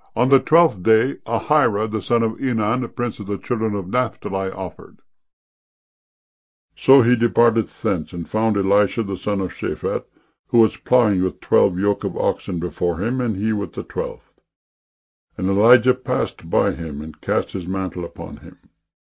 On the 12th day Ahira the son of Enan, prince of the children of Naphtali, offered. So he departed thence, and found Elisha the son of Shaphat, who was plowing with 12 yoke of oxen before him, and he with the 12th. And Elijah passed by him, and cast his mantle upon him.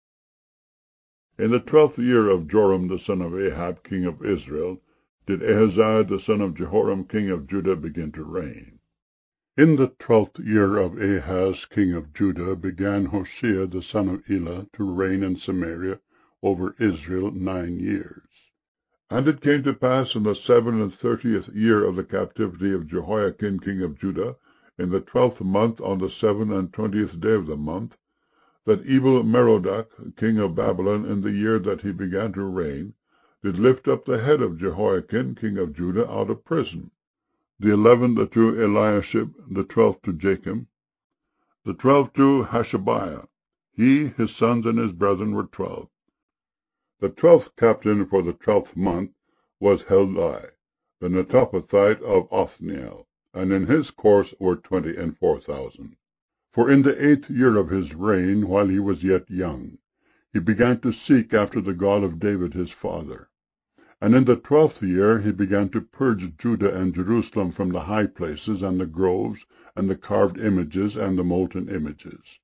In the 12th year of Joram the son of Ahab, king of Israel, did Ahaziah the son of Jehoram, king of Judah, begin to reign. In the 12th year of Ahaz, king of Judah, began Hoshea the son of Elah to reign in Samaria over Israel 9 years. And it came to pass in the 37th year of the captivity of Jehoiakim king of Judah, in the 12th month, on the 27th day of the month, that Evil-Merodach king of Babylon, in the year that he began to reign, did lift up the head of Jehoiakim king of Judah out of prison, the 11th to Eliashib, the 12th to Jachim, the 12th to Hashabiah. He, his sons, and his brethren were 12. The 12th captain for the 12th month was Heldai, the Netophathite of Othniel, and in his course were 24,000. For in the 8th year of his reign, while he was yet young, he began to seek after the God of David his father. And in the 12th year he began to purge Judah and Jerusalem from the high places, and the groves, and the carved images, and the molten images.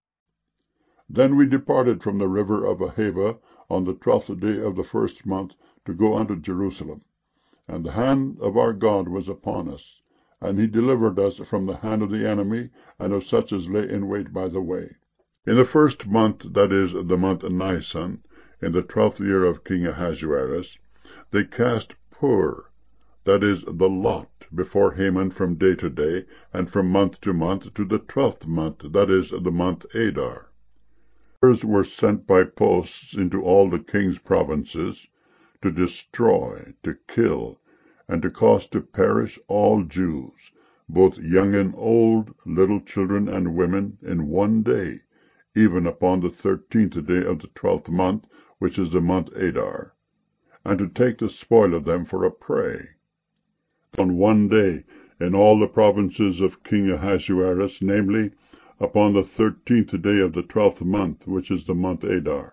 Then we departed from the river of Ahava on the 12th day of the 1st month to go unto Jerusalem. And the hand of our God was upon us, and he delivered us from the hand of the enemy, and of such as lay in wait by the way. In the 1st month, that is, the month Nisan, in the 12th year of King Ahasuerus, they cast pur, that is, the lot, before Haman from day to day, and from month to month, to the 12th month, that is, the month Adar. Orders were sent by posts into all the king's provinces, to destroy, to kill, and to cause to perish all Jews, both young and old, little children and women, in one day, even upon the 13th day of the 12th month, which is the month Adar, and to take the spoil of them for a prey. On one day, in all the provinces of King Ahasuerus, namely, upon the 13th day of the 12th month, which is the month Adar.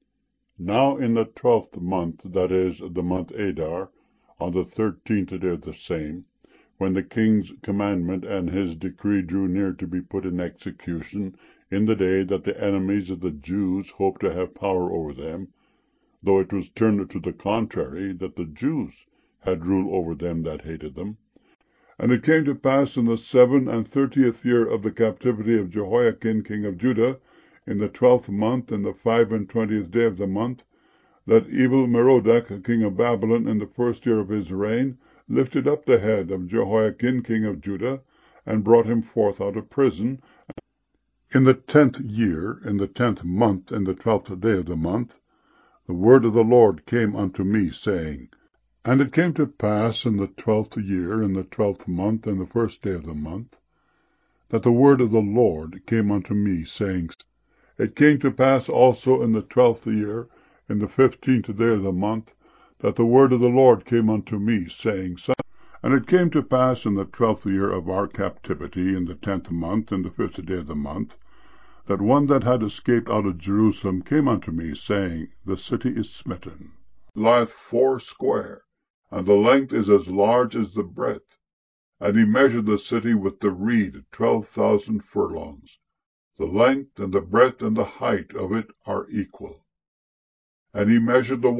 Now in the 12th month, that is, the month Adar, on the 13th day of the same, when the king's commandment and his decree drew near to be put in execution, in the day that the enemies of the Jews hoped to have power over them, though it was turned to the contrary, that the Jews had rule over them that hated them. And it came to pass in the 37th year of the captivity of Jehoiakim king of Judah, in the 12th month, and the 25th day of the month, that Evil-Merodach king of Babylon, in the 1st year of his reign, lifted up the head of Jehoiakim king of Judah, and brought him forth out of prison. In the 10th year, in the 10th month, in the 12th day of the month, the word of the Lord came unto me, saying, And it came to pass in the 12th year, in the 12th month, and the 1st day of the month, that the word of the Lord came unto me, saying, It came to pass also in the 12th year, in the 15th day of the month, that the word of the Lord came unto me, saying, And it came to pass in the 12th year of our captivity, in the 10th month, in the 5th day of the month, that one that had escaped out of Jerusalem came unto me, saying, The city is smitten, lieth 80, and the length is as large as the breadth. And he measured the city with the reed 12,000 furlongs. The length and the breadth and the height of it are equal. And he measured the